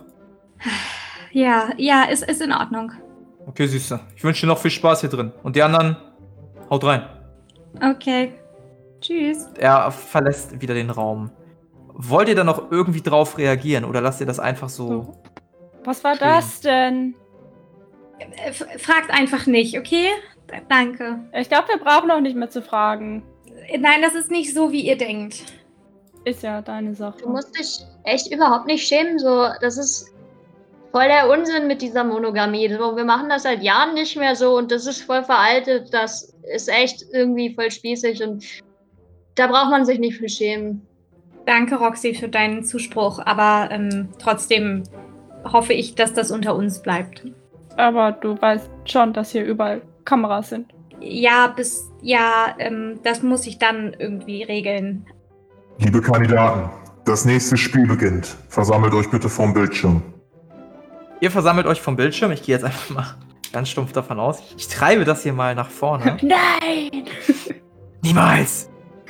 Ja, ja, ist, ist in Ordnung. Okay, Süße. Ich wünsche dir noch viel Spaß hier drin. Und die anderen, haut rein. Okay. Tschüss. Er verlässt wieder den Raum. Wollt ihr da noch irgendwie drauf reagieren oder lasst ihr das einfach so? Was war stehen? das denn? Äh, f- Fragt einfach nicht, okay? D danke. Ich glaube, wir brauchen auch nicht mehr zu fragen. Äh, Nein, das ist nicht so, wie ihr denkt. Ist ja deine Sache. Du musst dich echt überhaupt nicht schämen. So, das ist voll der Unsinn mit dieser Monogamie. So, wir machen das seit Jahren nicht mehr so und das ist voll veraltet. Das ist echt irgendwie voll spießig und da braucht man sich nicht für schämen. Danke, Roxy, für deinen Zuspruch, aber ähm, trotzdem hoffe ich, dass das unter uns bleibt. Aber du weißt schon, dass hier überall Kameras sind. Ja, bis, ja, ähm, das muss ich dann irgendwie regeln. Liebe Kandidaten, das nächste Spiel beginnt. Versammelt euch bitte vorm Bildschirm. Ihr versammelt euch vom Bildschirm. Ich gehe jetzt einfach mal ganz stumpf davon aus. Ich treibe das hier mal nach vorne. Nein! Niemals!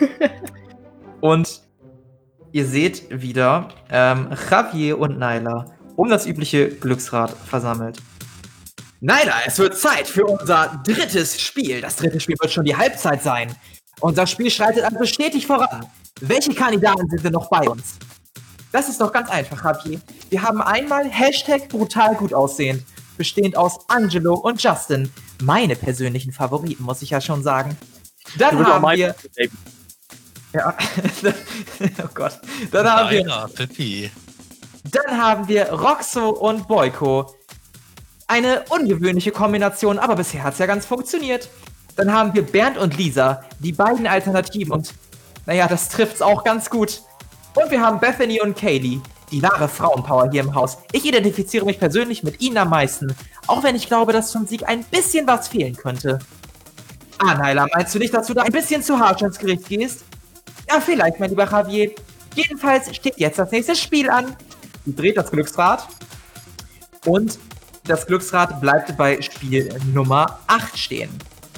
Und ihr seht wieder ähm, Javier und Nyla um das übliche Glücksrad versammelt. Nyla, es wird Zeit für unser drittes Spiel. Das dritte Spiel wird schon die Halbzeit sein. Unser Spiel schreitet also stetig voran. Welche Kandidaten sind denn noch bei uns? Das ist doch ganz einfach, Javier. Wir haben einmal Hashtag brutal gut aussehend, bestehend aus Angelo und Justin. Meine persönlichen Favoriten, muss ich ja schon sagen. Dann Du bist auch haben mein wir... Baby. Ja, oh Gott. Dann haben wir... Naila, Pippi. Dann haben wir Roxo und Boyko. Eine ungewöhnliche Kombination, aber bisher hat es ja ganz funktioniert. Dann haben wir Bernd und Lisa, die beiden Alternativen. Und naja, das trifft's auch ganz gut. Und wir haben Bethany und Kaylee, die wahre Frauenpower hier im Haus. Ich identifiziere mich persönlich mit ihnen am meisten, auch wenn ich glaube, dass zum Sieg ein bisschen was fehlen könnte. Ah, Nyla, meinst du nicht, dass du da ein bisschen zu harsch ins Gericht gehst? Ja, vielleicht, mein lieber Javier. Jedenfalls steht jetzt das nächste Spiel an. Sie dreht das Glücksrad. Und das Glücksrad bleibt bei Spiel Nummer acht stehen.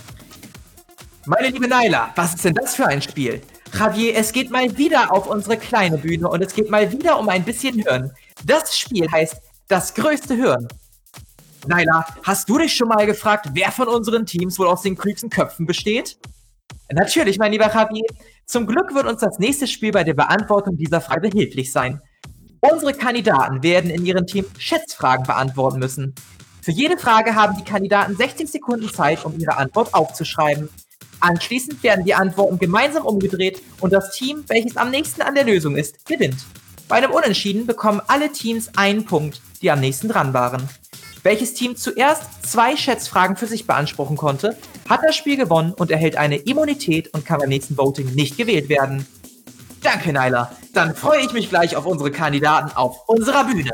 Meine liebe Nyla, was ist denn das für ein Spiel? Javier, es geht mal wieder auf unsere kleine Bühne und es geht mal wieder um ein bisschen Hirn. Das Spiel heißt Das größte Hirn. Nyla, hast du dich schon mal gefragt, wer von unseren Teams wohl aus den klügsten Köpfen besteht? Natürlich, mein lieber Javier. Zum Glück wird uns das nächste Spiel bei der Beantwortung dieser Frage behilflich sein. Unsere Kandidaten werden in ihrem Team Schätzfragen beantworten müssen. Für jede Frage haben die Kandidaten sechzig Sekunden Zeit, um ihre Antwort aufzuschreiben. Anschließend werden die Antworten gemeinsam umgedreht und das Team, welches am nächsten an der Lösung ist, gewinnt. Bei einem Unentschieden bekommen alle Teams einen Punkt, die am nächsten dran waren. Welches Team zuerst zwei Schätzfragen für sich beanspruchen konnte, hat das Spiel gewonnen und erhält eine Immunität und kann beim nächsten Voting nicht gewählt werden. Danke, Nyla. Dann freue ich mich gleich auf unsere Kandidaten auf unserer Bühne.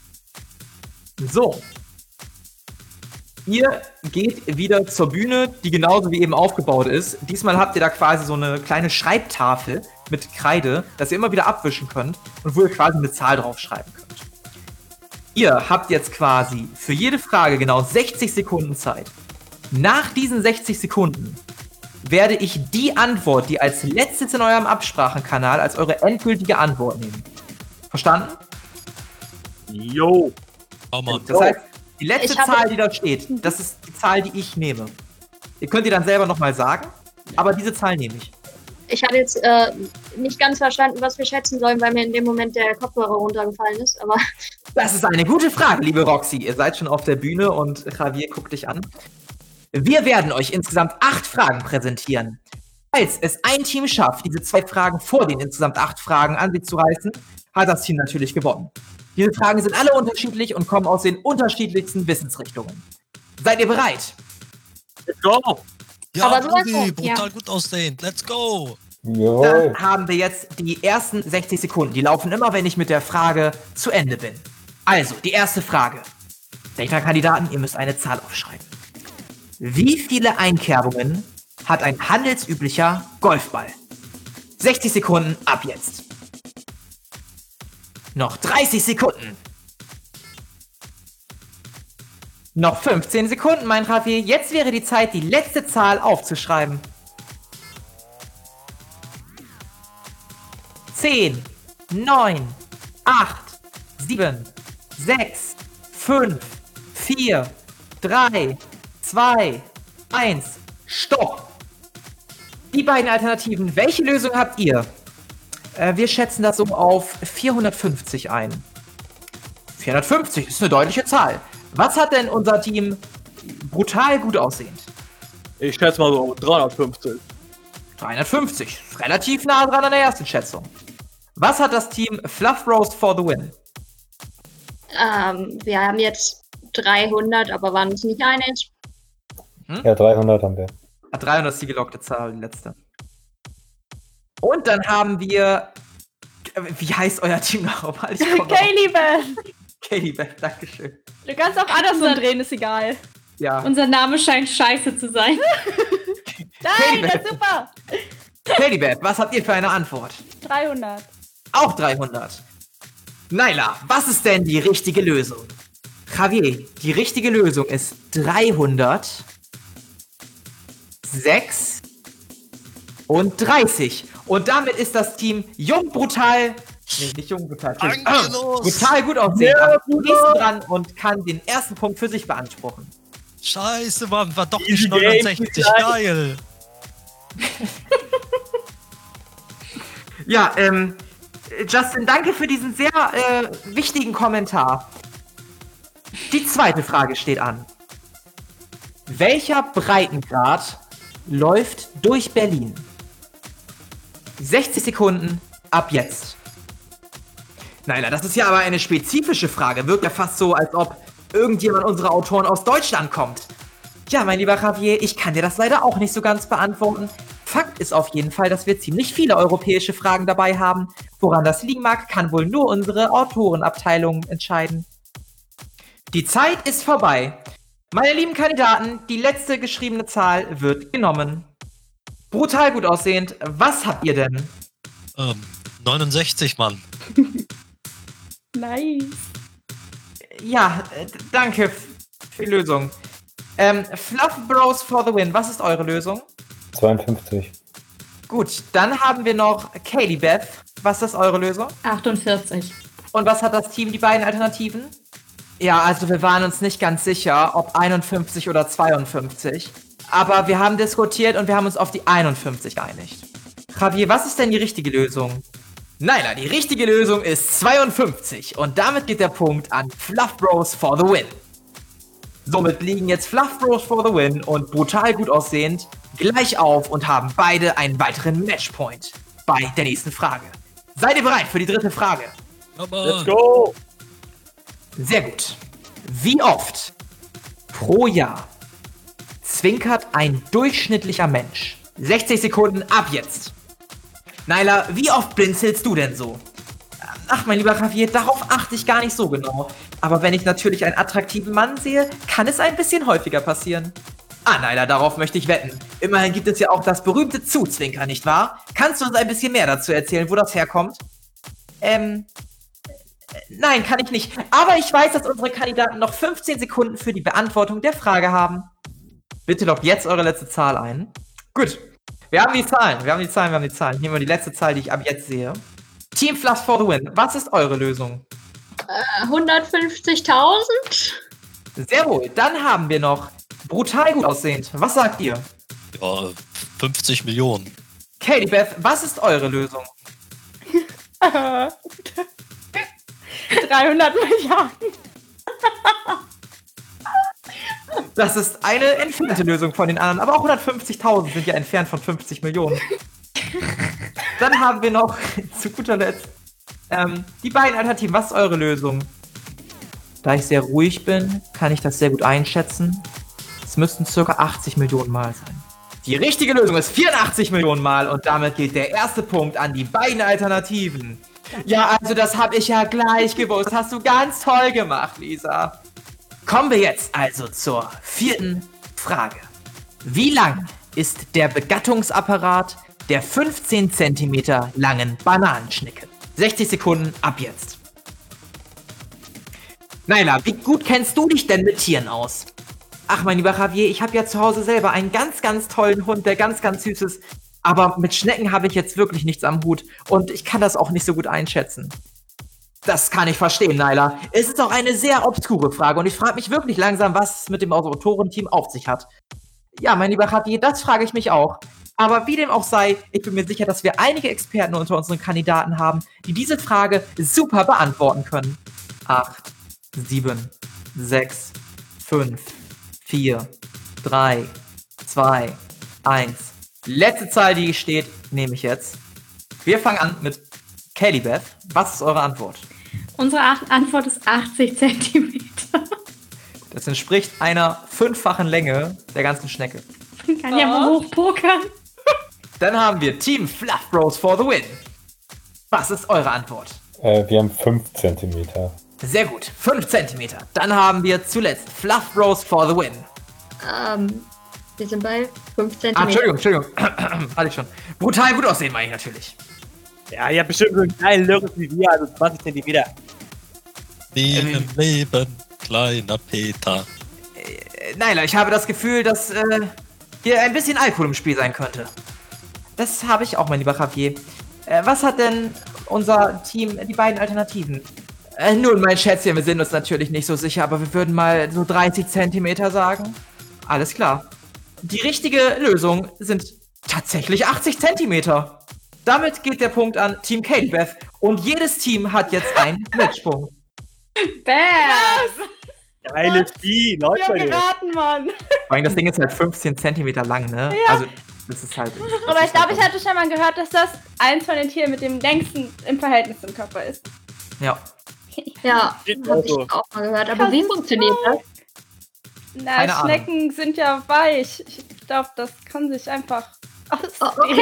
So. Ihr geht wieder zur Bühne, die genauso wie eben aufgebaut ist. Diesmal habt ihr da quasi so eine kleine Schreibtafel mit Kreide, dass ihr immer wieder abwischen könnt und wo ihr quasi eine Zahl draufschreiben könnt. Ihr habt jetzt quasi für jede Frage genau sechzig Sekunden Zeit. Nach diesen sechzig Sekunden werde ich die Antwort, die als letztes in eurem Absprachenkanal als eure endgültige Antwort nehmen. Verstanden? Jo. Komm on. Das heißt, die letzte Ich habe- Zahl, die da steht, das ist die Zahl, die ich nehme. Ihr könnt die dann selber nochmal sagen, aber diese Zahl nehme ich. Ich hatte jetzt äh, nicht ganz verstanden, was wir schätzen sollen, weil mir in dem Moment der Kopfhörer runtergefallen ist, aber Das ist eine gute Frage, liebe Roxy. Ihr seid schon auf der Bühne und Javier guckt dich an. Wir werden euch insgesamt acht Fragen präsentieren. Falls es ein Team schafft, diese zwei Fragen vor den insgesamt acht Fragen an sich zu reißen, hat das Team natürlich gewonnen. Diese Fragen sind alle unterschiedlich und kommen aus den unterschiedlichsten Wissensrichtungen. Seid ihr bereit? Let's go. Ja, Aber sowas Brudi, von- brutal ja. gut aussehend. Let's go. Jawohl. Dann haben wir jetzt die ersten sechzig Sekunden. Die laufen immer, wenn ich mit der Frage zu Ende bin. Also, die erste Frage. Welcher Kandidaten? Ihr müsst eine Zahl aufschreiben. Wie viele Einkerbungen hat ein handelsüblicher Golfball? sechzig Sekunden ab jetzt. Noch dreißig Sekunden. Noch fünfzehn Sekunden, mein Javier. Jetzt wäre die Zeit, die letzte Zahl aufzuschreiben. zehn, neun, acht, sieben, sechs, fünf, vier, drei, zwei, eins. Stopp! Die beiden Alternativen. Welche Lösung habt ihr? Äh, wir schätzen das um auf vierhundertfünfzig ein. vierhundertfünfzig ist eine deutliche Zahl. Was hat denn unser Team brutal gut aussehend? Ich schätze mal so dreihundertfünfzig. dreihundertfünfzig. Ist relativ nah dran an der ersten Schätzung. Was hat das Team Fluff Bros for the win? Ähm, wir haben jetzt dreihundert, aber waren uns nicht einig. Hm? Ja, dreihundert haben wir. Ah, dreihundert ist die gelockte Zahl, die letzte. Und dann haben wir... Wie heißt euer Team nochmal? Ich komm noch- Kaylee-Beth! Kaylee-Beth, dankeschön. Du kannst auch andersrum drehen, ist egal. Ja. Unser Name scheint scheiße zu sein. Nein, das ist super! Kaylee-Beth, was habt ihr für eine Antwort? dreihundert. Auch dreihundert. Naila, was ist denn die richtige Lösung? Javier, die richtige Lösung ist dreihundert, sechs und dreißig. Und damit ist das Team Jung Brutal, nee, nicht Jung Brutal, Danke, los. brutal gut aussehen, Ja, am nächsten dran und kann den ersten Punkt für sich beanspruchen. Scheiße, Mann, war doch Easy nicht game, neunundsechzig. easy Geil. Ja, ähm, Justin, danke für diesen sehr äh, wichtigen Kommentar. Die zweite Frage steht an. Welcher Breitengrad läuft durch Berlin? sechzig Sekunden ab jetzt. Naila, das ist ja aber eine spezifische Frage. Wirkt ja fast so, als ob irgendjemand unserer Autoren aus Deutschland kommt. Ja, mein lieber Javier, ich kann dir das leider auch nicht so ganz beantworten. Fakt ist auf jeden Fall, dass wir ziemlich viele europäische Fragen dabei haben. Woran das liegen mag, kann wohl nur unsere Autorenabteilung entscheiden. Die Zeit ist vorbei. Meine lieben Kandidaten, die letzte geschriebene Zahl wird genommen. Brutal gut aussehend. Was habt ihr denn? Ähm, neunundsechzig, Mann. Nice. Ja, äh, danke f- für die Lösung. Ähm, Fluff Bros for the win. Was ist eure Lösung? zweiundfünfzig. Gut, dann haben wir noch Kaylee-Beth. Was ist eure Lösung? achtundvierzig. Und was hat das Team, die beiden Alternativen? Ja, also wir waren uns nicht ganz sicher, ob einundfünfzig oder zweiundfünfzig. Aber wir haben diskutiert und wir haben uns auf die einundfünfzig geeinigt. Javier, was ist denn die richtige Lösung? Naila, die richtige Lösung ist zweiundfünfzig. Und damit geht der Punkt an Fluff Bros for the win. Somit liegen jetzt Fluff Bros for the win und brutal gut aussehend gleich auf und haben beide einen weiteren Matchpoint bei der nächsten Frage. Seid ihr bereit für die dritte Frage? Let's go! Sehr gut. Wie oft pro Jahr zwinkert ein durchschnittlicher Mensch? sechzig Sekunden ab jetzt. Naila, wie oft blinzelst du denn so? Ach, mein lieber Javier, darauf achte ich gar nicht so genau. Aber wenn ich natürlich einen attraktiven Mann sehe, kann es ein bisschen häufiger passieren. Ah, Naila, darauf möchte ich wetten. Immerhin gibt es ja auch das berühmte Zuzwinkern, nicht wahr? Kannst du uns ein bisschen mehr dazu erzählen, wo das herkommt? Ähm... Nein, kann ich nicht. Aber ich weiß, dass unsere Kandidaten noch fünfzehn Sekunden für die Beantwortung der Frage haben. Bitte loggt jetzt eure letzte Zahl ein. Gut. Wir haben die Zahlen. Wir haben die Zahlen, wir haben die Zahlen. Nehmen wir die letzte Zahl, die ich ab jetzt sehe. Team Fluff for the win. Was ist eure Lösung? Äh, hundertfünfzigtausend? Sehr wohl. Dann haben wir noch brutal gut aussehend. Was sagt ihr? Ja, fünfzig Millionen. Kaylee-Beth, was ist eure Lösung? dreihundert Milliarden. Das ist eine entfernte Lösung von den anderen. Aber auch hundertfünfzigtausend sind ja entfernt von fünfzig Millionen. Dann haben wir noch zu guter Letzt ähm, die beiden Alternativen. Was ist eure Lösung? Da ich sehr ruhig bin, kann ich das sehr gut einschätzen. Es müssten ca. achtzig Millionen Mal sein. Die richtige Lösung ist vierundachtzig Millionen Mal und damit geht der erste Punkt an die beiden Alternativen. Ja, also das habe ich ja gleich gewusst. Hast du ganz toll gemacht, Lisa. Kommen wir jetzt also zur vierten Frage. Wie lang ist der Begattungsapparat der fünfzehn Zentimeter langen Bananenschnecke? sechzig Sekunden ab jetzt. Naila, wie gut kennst du dich denn mit Tieren aus? Ach, mein lieber Javier, ich habe ja zu Hause selber einen ganz, ganz tollen Hund, der ganz, ganz süß ist. Aber mit Schnecken habe ich jetzt wirklich nichts am Hut. Und ich kann das auch nicht so gut einschätzen. Das kann ich verstehen, Naila. Es ist auch eine sehr obskure Frage. Und ich frage mich wirklich langsam, was es mit dem Autorenteam auf sich hat. Ja, mein lieber Javier, das frage ich mich auch. Aber wie dem auch sei, ich bin mir sicher, dass wir einige Experten unter unseren Kandidaten haben, die diese Frage super beantworten können. Acht, sieben, sechs, fünf, vier, drei, zwei, eins. Letzte Zahl, die steht, nehme ich jetzt. Wir fangen an mit Calibeth. Was ist eure Antwort? Unsere Ach- Antwort ist achtzig Zentimeter. Das entspricht einer fünffachen Länge der ganzen Schnecke. Kann ja mal hochpokern. Dann haben wir Team Fluff Bros for the win. Was ist eure Antwort? Äh, wir haben fünf Zentimeter. Sehr gut, fünf Zentimeter. Dann haben wir zuletzt Fluff Bros for the win. Ähm, wir sind bei fünf Ah, Zentimeter. Entschuldigung, Entschuldigung. Hatte ich schon. Brutal gut aussehen, meine ich natürlich. Ja, ihr habt bestimmt so einen geilen Lörres wie wir, also zwanzig Zentimeter. Wie Ähm. im Leben, kleiner Peter. Äh, Naila, ich habe das Gefühl, dass äh, hier ein bisschen Alkohol im Spiel sein könnte. Das habe ich auch, mein lieber Javier. Äh, was hat denn unser Team, die beiden Alternativen? Äh, nun, mein Schätzchen, wir sind uns natürlich nicht so sicher, aber wir würden mal so dreißig Zentimeter sagen. Alles klar. Die richtige Lösung sind tatsächlich achtzig Zentimeter. Damit geht der Punkt an Team Calibeth und jedes Team hat jetzt einen Matchpunkt. Bam! Geiles Vieh, Ich hab Leute. geraten, Mann. Vor allem das Ding ist halt fünfzehn Zentimeter lang, ne? Ja. Also, das ist halt... das Aber ich ist glaube, halt- ich hatte schon mal gehört, dass das eins von den Tieren mit dem längsten im Verhältnis zum Körper ist. Ja. Ja, Geht hab auch ich so. auch mal gehört. Aber wie funktioniert das? Na, Keine Ahnung. Schnecken sind ja weich. Ich glaube, das kann sich einfach ausdehnen. Oh, okay.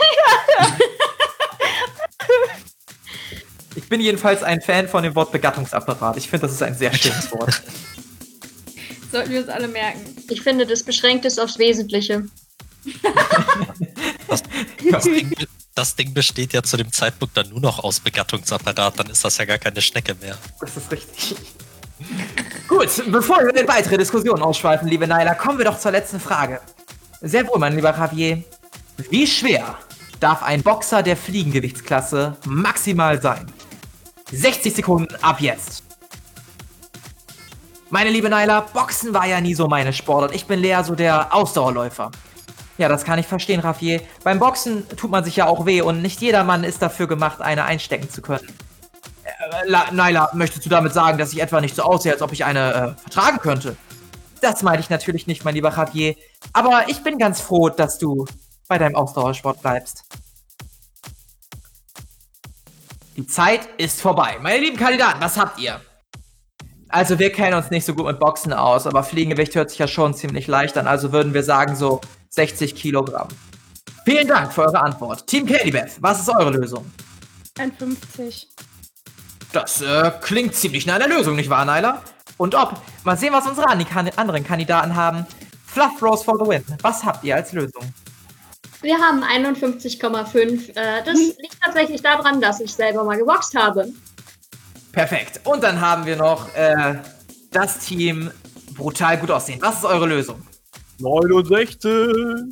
Ich bin jedenfalls ein Fan von dem Wort Begattungsapparat. Ich finde, das ist ein sehr schönes Wort. Sollten wir uns alle merken. Ich finde, das beschränkt es aufs Wesentliche. Das Ding, das Ding besteht ja zu dem Zeitpunkt dann nur noch aus Begattungsapparat, dann ist das ja gar keine Schnecke mehr. Das ist richtig. Gut, bevor wir in weitere Diskussionen ausschweifen, liebe Naila, kommen wir doch zur letzten Frage. Sehr wohl, mein lieber Javier. Wie schwer darf ein Boxer der Fliegengewichtsklasse maximal sein? sechzig Sekunden ab jetzt. Meine liebe Naila, Boxen war ja nie so meine Sportart. Ich bin eher so der Ausdauerläufer. Ja, das kann ich verstehen, Javier. Beim Boxen tut man sich ja auch weh und nicht jeder Mann ist dafür gemacht, eine einstecken zu können. Äh, La- Naila, möchtest du damit sagen, dass ich etwa nicht so aussehe, als ob ich eine äh, vertragen könnte? Das meine ich natürlich nicht, mein lieber Javier. Aber ich bin ganz froh, dass du bei deinem Ausdauersport bleibst. Die Zeit ist vorbei. Meine lieben Kandidaten, was habt ihr? Also wir kennen uns nicht so gut mit Boxen aus, aber Fliegengewicht hört sich ja schon ziemlich leicht an, also würden wir sagen so sechzig Kilogramm. Vielen Dank für eure Antwort. Team Calibeth, was ist eure Lösung? einundfünfzig. Das äh, klingt ziemlich nach einer Lösung, nicht wahr, Naila? Und ob, mal sehen, was unsere an kan anderen Kandidaten haben. Fluff Bros for the win. Was habt ihr als Lösung? Wir haben einundfünfzig Komma fünf. Äh, das liegt tatsächlich daran, dass ich selber mal geboxt habe. Perfekt. Und dann haben wir noch äh, das Team brutal gut aussehen. Was ist eure Lösung? neunundsechzig.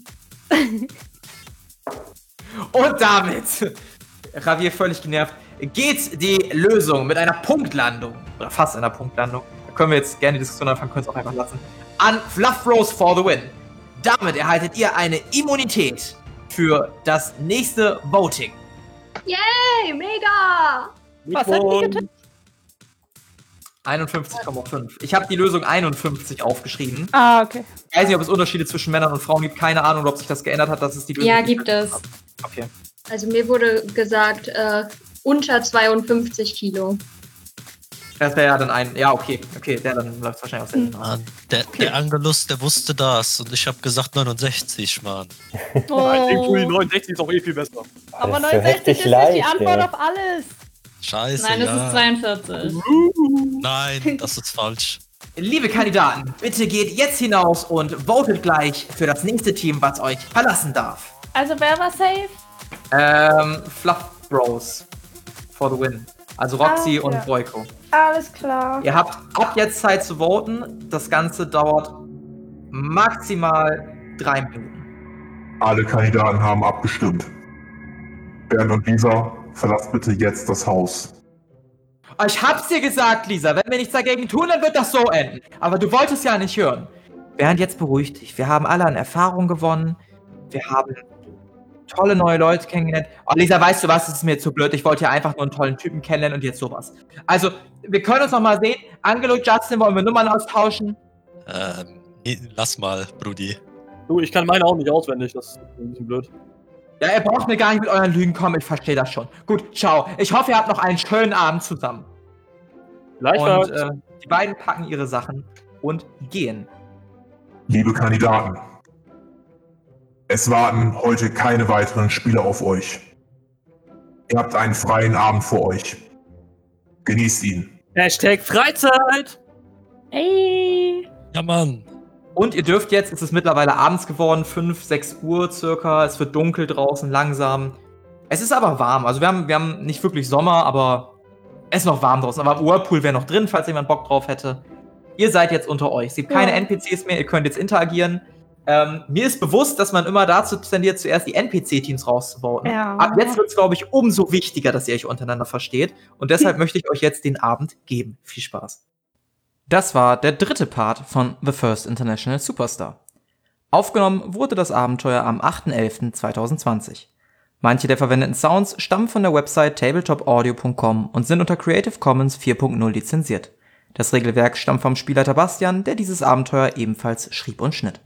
Und damit, Javier völlig genervt, geht die Lösung mit einer Punktlandung, oder fast einer Punktlandung, da können wir jetzt gerne die Diskussion anfangen, können es auch einfach lassen, an Fluff Bros for the win. Damit erhaltet ihr eine Immunität für das nächste Voting. Yay, mega! Was hat die getippt? einundfünfzig Komma fünf. Ich habe die Lösung einundfünfzig aufgeschrieben. Ah, okay. Ich weiß nicht, ob es Unterschiede zwischen Männern und Frauen gibt. Keine Ahnung, ob sich das geändert hat. Das ist die Lösung. Ja, die ich gibt es. Okay. Also mir wurde gesagt, äh, unter zweiundfünfzig Kilo. Das wäre ja dann ein. Ja, okay. Okay, der dann läuft wahrscheinlich auch selten. Mann, der, der Angelus, der wusste das und ich habe gesagt neunundsechzig, Mann. Ich denke, Oh, neunundsechzig ist auch eh viel besser. aber Das ist so neunundsechzig heftig ist nicht die leicht, Antwort ey. auf alles. Scheiße, Nein, es ja. ist zweiundvierzig. Nein, das ist falsch. Liebe Kandidaten, bitte geht jetzt hinaus und votet gleich für das nächste Team, was euch verlassen darf. Also wer war safe? Ähm, Fluff Bros for the win. Also Roxy Ah, und ja. Boyko. Alles klar. Ihr habt ab jetzt Zeit zu voten. Das Ganze dauert maximal drei Minuten. Alle Kandidaten haben abgestimmt. Bernd und Lisa, verlasst bitte jetzt das Haus. Ich hab's dir gesagt, Lisa. Wenn wir nichts dagegen tun, dann wird das so enden. Aber du wolltest ja nicht hören. Bernd, jetzt beruhig dich. Wir haben alle an Erfahrung gewonnen. Wir haben tolle neue Leute kennengelernt. Oh, Lisa, weißt du was? Es ist mir zu blöd. Ich wollte ja einfach nur einen tollen Typen kennenlernen und jetzt sowas. Also, wir können uns noch mal sehen. Angelo, Justin, wollen wir Nummern austauschen? Ähm, nee, lass mal, Brudi. Du, ich kann meine auch nicht auswendig, das ist ein bisschen blöd. Ja, ihr braucht mir gar nicht mit euren Lügen kommen. Ich verstehe das schon. Gut, ciao. Ich hoffe, ihr habt noch einen schönen Abend zusammen. Gleichfalls. Und äh, die beiden packen ihre Sachen und gehen. Liebe Kandidaten, es warten heute keine weiteren Spiele auf euch. Ihr habt einen freien Abend vor euch. Genießt ihn. Hashtag Freizeit! Ey. Ja, Mann. Und ihr dürft jetzt, es ist mittlerweile abends geworden, fünf, sechs Uhr circa. Es wird dunkel draußen, langsam. Es ist aber warm. Also wir haben, wir haben nicht wirklich Sommer, aber es ist noch warm draußen. Aber im Whirlpool wäre noch drin, falls jemand Bock drauf hätte. Ihr seid jetzt unter euch. Es gibt keine Ja. N P Cs mehr, ihr könnt jetzt interagieren. Ähm, mir ist bewusst, dass man immer dazu tendiert, zuerst die N P C-Teams rauszubauen. Ja. Ab jetzt wird es, glaube ich, umso wichtiger, dass ihr euch untereinander versteht. Und deshalb möchte ich euch jetzt den Abend geben. Viel Spaß. Das war der dritte Part von The First International Superstar. Aufgenommen wurde das Abenteuer am achter elfter zweitausendzwanzig. Manche der verwendeten Sounds stammen von der Website tabletop audio punkt com und sind unter Creative Commons vier punkt null lizenziert. Das Regelwerk stammt vom Spielleiter Bastian, der dieses Abenteuer ebenfalls schrieb und schnitt.